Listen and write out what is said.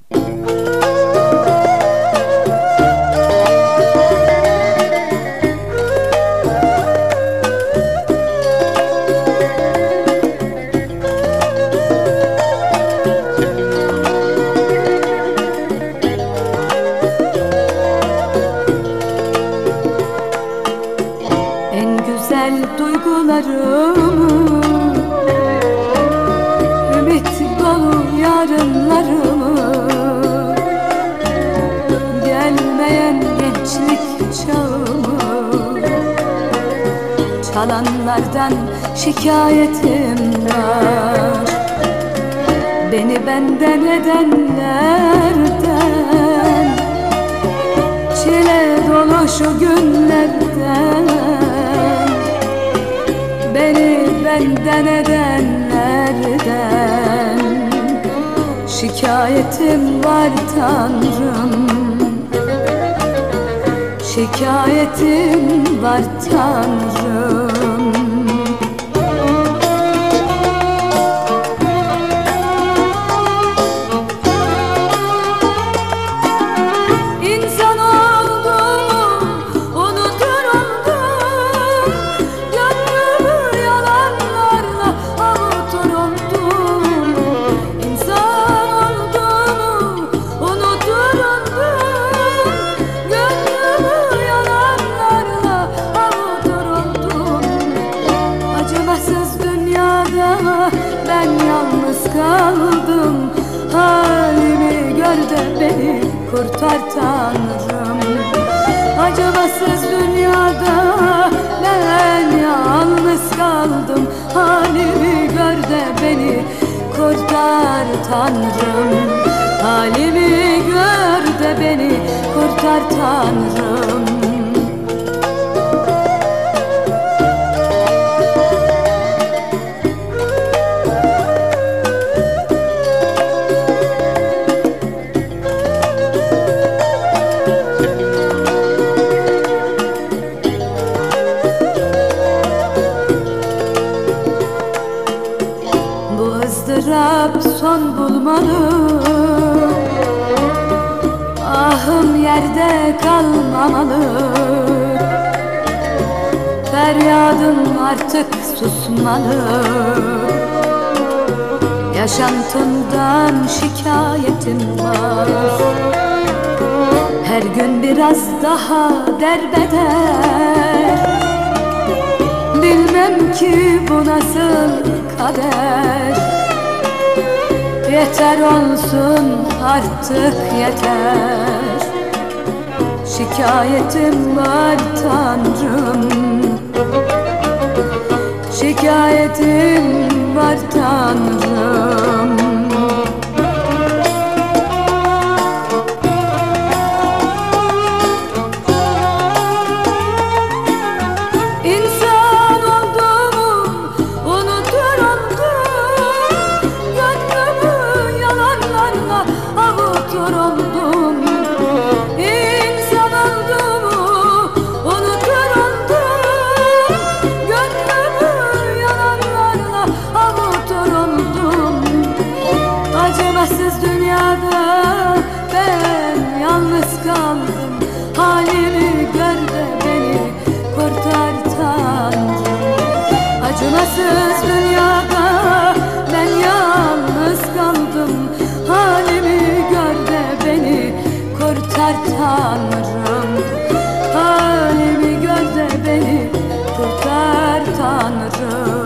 En güzel duygularımı, ümit dolu yarınlarımı, gelmeyen gençlik çağımı, çalanlardan şikayetim var. Beni benden edenlerden, çile dolu şu günlerden, beni benden edenlerden şikayetim var Tanrım, şikayetim var Tanrım. Ben yalnız kaldım, halimi gör de beni kurtar Tanrım. Acımasız dünyada ben yalnız kaldım, halimi gör de beni kurtar Tanrım. Halimi gör de beni kurtar Tanrım. ızdırap son bulmalı, ahım yerde kalmamalı. Feryadım artık susmalı, yaşantımdan şikayetim var. Her gün biraz daha derbeder, bilmem ki bu nasıl kader. Yeter olsun artık yeter, şikayetim var Tanrım, şikayetim var Tanrım. Acımasız dünyada ben yalnız kaldım, halimi gör de beni kurtar Tanrım. Acımasız dünyada ben yalnız kaldım, halimi gör de beni kurtar Tanrım. Halimi gör de beni kurtar Tanrım.